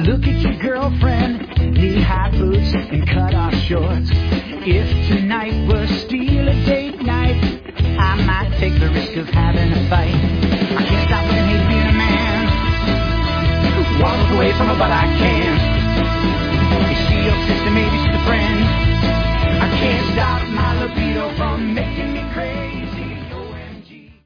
Look at your girlfriend, knee-high boots and cut-off shorts. If tonight was still a date night, I might take the risk of having a fight. I can't stop looking, hate being a man. Walk away from her, but I can't. You see your sister, maybe she's a friend.